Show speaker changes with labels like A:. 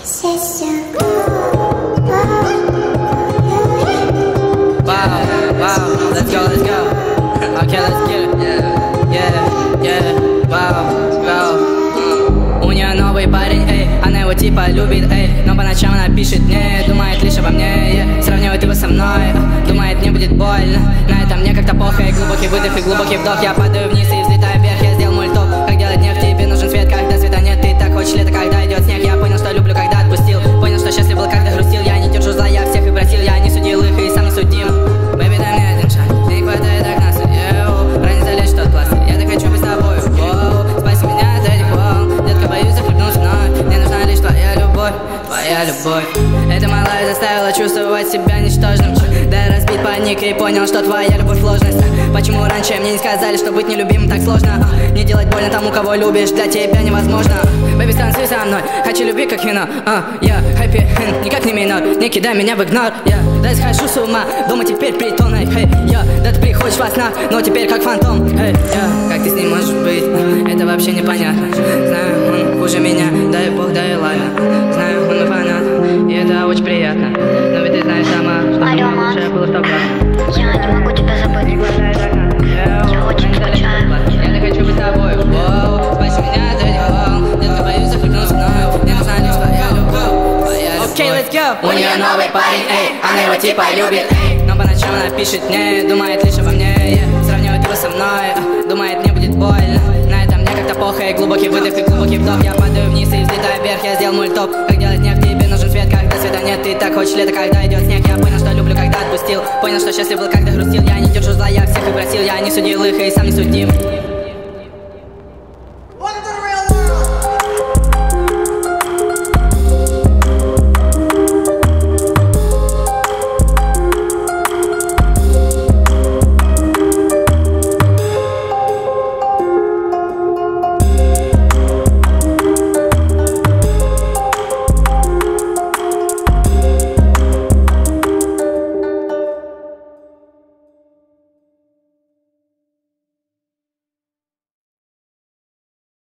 A: Wow, let's go. Okay, let's get it. Yeah, wow. У нее новый парень, эй, она его типа любит, эй, но по ночам она пишет мне, думает лишь обо мне, сравнивает его со мной, думает, мне будет больно. На этом мне как-то похуй, глубокий выдох и глубокий вдох. Я падаю вниз и взлетаю вверх, я сделал мульток. Как делать нефть, тебе нужен свет, когда света нет. Ты так хочешь лето, когда идет снег. Я понял, что люблю, когда отпустил. Понял, что счастлив был, когда грустил. Я не держу зла, я всех и просил. Я не судил их и сам не судим. Бэби, дай мне один шаг, не хватает так нас. Ранее залезть тот класс, я так хочу быть с тобой. Спаси меня от этих волн. Детка, боюсь захлебнуться вновь. Мне нужна лишь твоя любовь, твоя любовь. Эта малая заставила чувствовать себя ничтожным. Да я разбит паник и понял, что твоя любовь сложность. Почему раньше мне не сказали, что быть нелюбимым так сложно? Не делать больно тому, кого любишь, для тебя невозможно. Бэби, станцуй со мной, хочу любви как вино. Я happy end, никак не минор. Не кидай меня в игнор, да я схожу с ума. Дома теперь притонной, да ты приходишь во снах, но теперь как фантом. Как ты с ним можешь быть, это вообще непонятно. Знаю, он хуже меня, дай бог, да и ладно. Знаю, он мой фанат, и это очень приятно. Но ведь ты знаешь сама, что мне лучше было в тот раз.
B: Я не могу тебя забыть. Я очень скучаю.
A: Я не хочу быть с тобой. Спаси меня от этих волн. Детка, боюсь захлебнуться вновь. Мне нужна лишь твоя любовь. Окей, let's go. У нее новый парень, эй, она его типа любит, эй, но по ночам она пишет мне, думает лишь обо мне, сравнивает его со мной, думает, мне будет больно. На этом мне как-то похуй, глубокий выдох и глубокий вдох. Я падаю вниз и взлетаю вверх, я сделал мульток. Как делать нефть, тебе нужен свет, когда света нет. Ты так хочешь лето, когда идет снег. Я понял, что люблю, когда отпустил. Понял, что счастлив был, когда грустил. Я не держу зла, я всех и просил. Я не судил их и сам не судим.